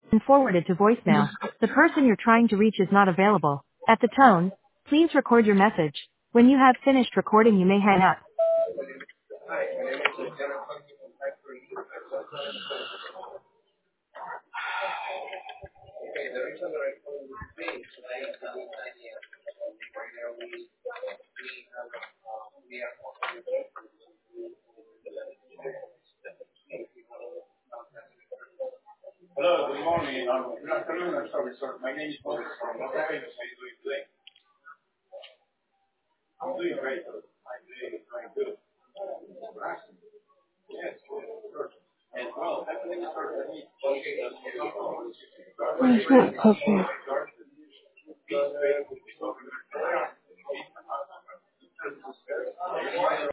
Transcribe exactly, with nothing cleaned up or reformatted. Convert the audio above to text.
and forwarded to voicemail. The person you're trying to reach is not available. At the tone, please record your message. When you have finished recording, you may hang up. Hello, good morning. Um, good afternoon. I'm sorry, sir. My name is Boris from Los Angeles. How are you doing today? I'm doing great. I'm doing, doing good. Yes, sure. And well, everything is perfect. Why is not cooking?